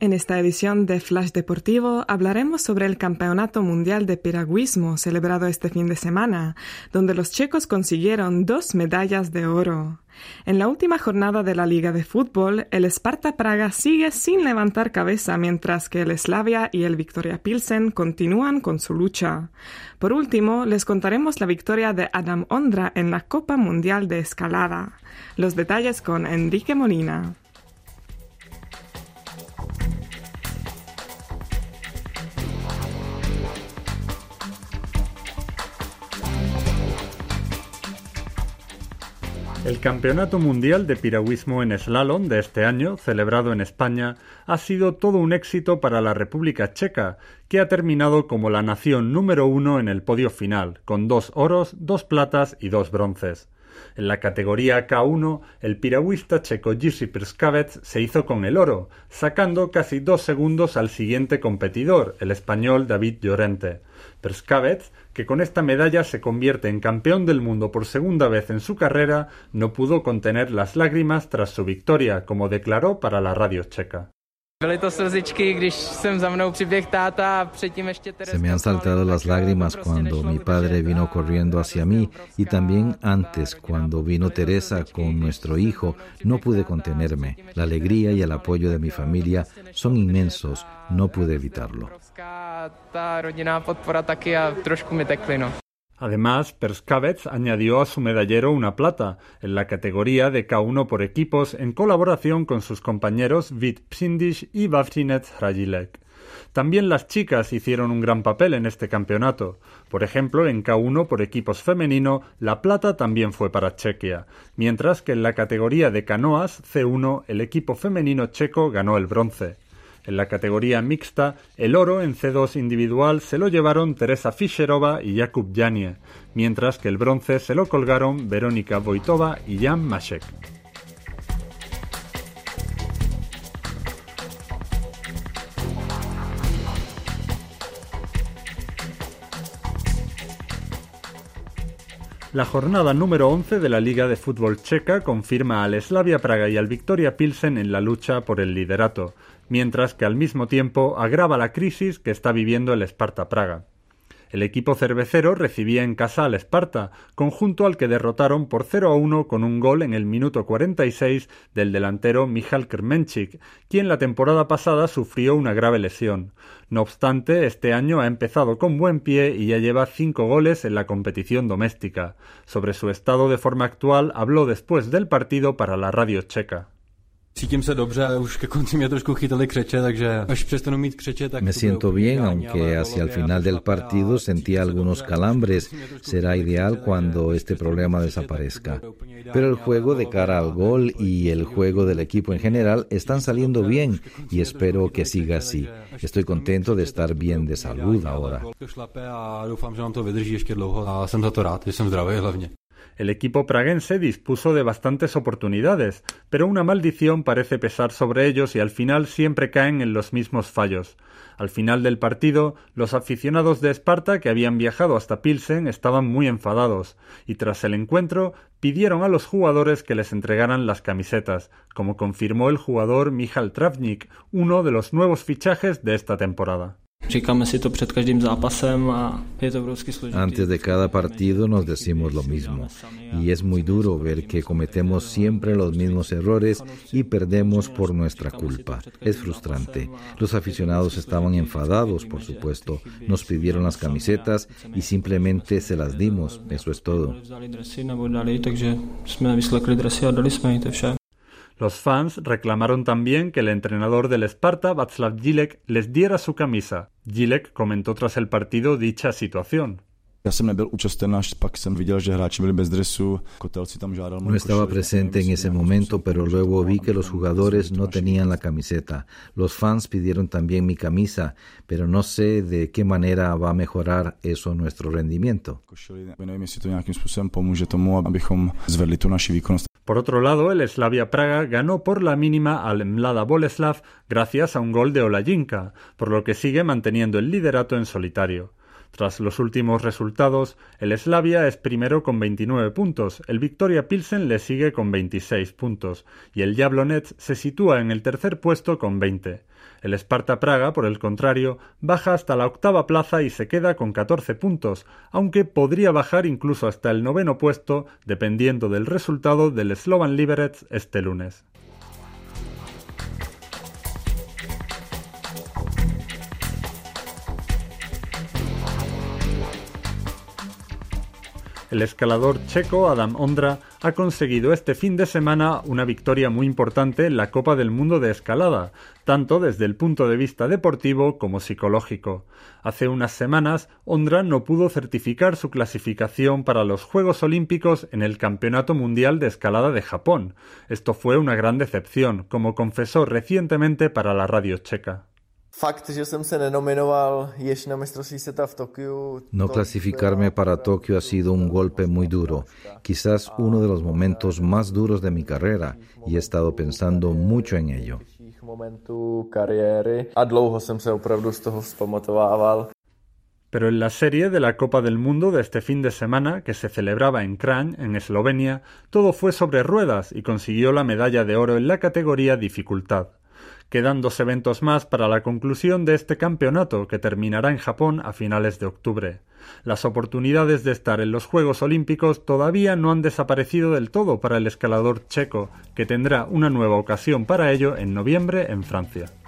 En esta edición de Flash Deportivo hablaremos sobre el Campeonato Mundial de Piragüismo celebrado este fin de semana, donde los checos consiguieron 2 medallas de oro. En la última jornada de la Liga de Fútbol, el Sparta Praga sigue sin levantar cabeza, mientras que el Slavia y el Viktoria Pilsen continúan con su lucha. Por último, les contaremos la victoria de Adam Ondra en la Copa Mundial de Escalada. Los detalles con Enrique Molina. El Campeonato Mundial de Piragüismo en Slalom de este año, celebrado en España, ha sido todo un éxito para la República Checa, que ha terminado como la nación número 1 en el podio final, con 2 oros, 2 platas y 2 bronces. En la categoría K1, el piragüista checo Jiří Prskavec se hizo con el oro, sacando casi 2 segundos al siguiente competidor, el español David Llorente. Prskavec, que con esta medalla se convierte en campeón del mundo por segunda vez en su carrera, no pudo contener las lágrimas tras su victoria, como declaró para la radio checa. Se me han saltado las lágrimas cuando mi padre vino corriendo hacia mí y también antes cuando vino Teresa con nuestro hijo. No pude contenerme. La alegría y el apoyo de mi familia son inmensos. No pude evitarlo. Además, Prskavec añadió a su medallero una plata, en la categoría de K1 por equipos, en colaboración con sus compañeros Vít Pšindiš y Vavřinec Hradišek. También las chicas hicieron un gran papel en este campeonato. Por ejemplo, en K1 por equipos femenino, la plata también fue para Chequia, mientras que en la categoría de canoas C1, el equipo femenino checo ganó el bronce. En la categoría mixta, el oro en C2 individual se lo llevaron Teresa Fischerova y Jakub Janie, mientras que el bronce se lo colgaron Veronika Vojtová y Jan Mašek. La jornada número 11 de la Liga de Fútbol Checa confirma al Slavia Praga y al Viktoria Pilsen en la lucha por el liderato, mientras que al mismo tiempo agrava la crisis que está viviendo el Sparta Praga. El equipo cervecero recibía en casa al Sparta, conjunto al que derrotaron por 0-1 con un gol en el minuto 46 del delantero Michal Krmenčík, quien la temporada pasada sufrió una grave lesión. No obstante, este año ha empezado con buen pie y ya lleva 5 goles en la competición doméstica. Sobre su estado de forma actual habló después del partido para la radio checa. Me siento bien, aunque hacia el final del partido sentía algunos calambres. Será ideal cuando este problema desaparezca. Pero el juego de cara al gol y el juego del equipo en general están saliendo bien y espero que siga así. Estoy contento de estar bien de salud ahora. El equipo praguense dispuso de bastantes oportunidades, pero una maldición parece pesar sobre ellos y al final siempre caen en los mismos fallos. Al final del partido, los aficionados de Sparta que habían viajado hasta Pilsen estaban muy enfadados y tras el encuentro pidieron a los jugadores que les entregaran las camisetas, como confirmó el jugador Michal Travník, uno de los nuevos fichajes de esta temporada. Antes de cada partido nos decimos lo mismo y es muy duro ver que cometemos siempre los mismos errores y perdemos por nuestra culpa. Es frustrante. Los aficionados estaban enfadados, por supuesto. Nos pidieron las camisetas y simplemente se las dimos. Eso es todo. Los fans reclamaron también que el entrenador del Sparta, Václav Jílek, les diera su camisa. Jílek comentó tras el partido dicha situación. No estaba presente en ese momento, pero luego vi que los jugadores no tenían la camiseta. Los fans pidieron también mi camisa, pero no sé de qué manera va a mejorar eso nuestro rendimiento. Por otro lado, el Slavia Praga ganó por la mínima al Mlada Boleslav gracias a un gol de Olajinka, por lo que sigue manteniendo el liderato en solitario. Tras los últimos resultados, el Slavia es primero con 29 puntos, el Viktoria Pilsen le sigue con 26 puntos y el Jablonec se sitúa en el tercer puesto con 20. El Sparta Praga, por el contrario, baja hasta la octava plaza y se queda con 14 puntos, aunque podría bajar incluso hasta el noveno puesto dependiendo del resultado del Slovan Liberec este lunes. El escalador checo Adam Ondra ha conseguido este fin de semana una victoria muy importante en la Copa del Mundo de Escalada, tanto desde el punto de vista deportivo como psicológico. Hace unas semanas, Ondra no pudo certificar su clasificación para los Juegos Olímpicos en el Campeonato Mundial de Escalada de Japón. Esto fue una gran decepción, como confesó recientemente para la radio checa. No clasificarme para Tokio ha sido un golpe muy duro, quizás uno de los momentos más duros de mi carrera, y he estado pensando mucho en ello. Pero en la serie de la Copa del Mundo de este fin de semana, que se celebraba en Kranj, en Eslovenia, todo fue sobre ruedas y consiguió la medalla de oro en la categoría dificultad. Quedan 2 eventos más para la conclusión de este campeonato, que terminará en Japón a finales de octubre. Las oportunidades de estar en los Juegos Olímpicos todavía no han desaparecido del todo para el escalador checo, que tendrá una nueva ocasión para ello en noviembre en Francia.